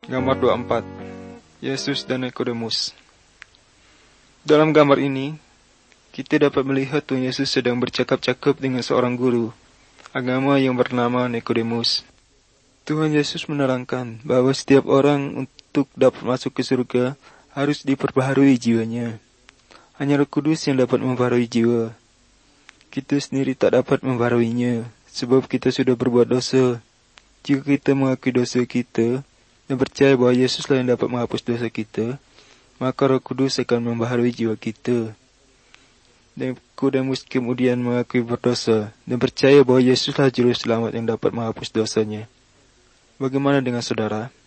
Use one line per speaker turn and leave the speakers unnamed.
Gambar 24. Yesus dan Nikodemus. Dalam gambar ini, kita dapat melihat Tuhan Yesus sedang bercakap-cakap dengan seorang guru agama yang bernama Nikodemus. Tuhan Yesus menerangkan bahwa setiap orang untuk dapat masuk ke surga harus diperbaharui jiwanya. Hanya Roh Kudus yang dapat membaharui jiwa. Kita sendiri tak dapat membaharuinya, sebab kita sudah berbuat dosa. Jika kita mengakui dosa kita dan percaya bahwa Yesuslah yang dapat menghapus dosa kita, maka Roh Kudus akan membaharui jiwa kita. Dan Nikodemus kemudian mengakui berdosa dan percaya bahwa Yesuslah juru selamat yang dapat menghapus dosanya. Bagaimana dengan saudara?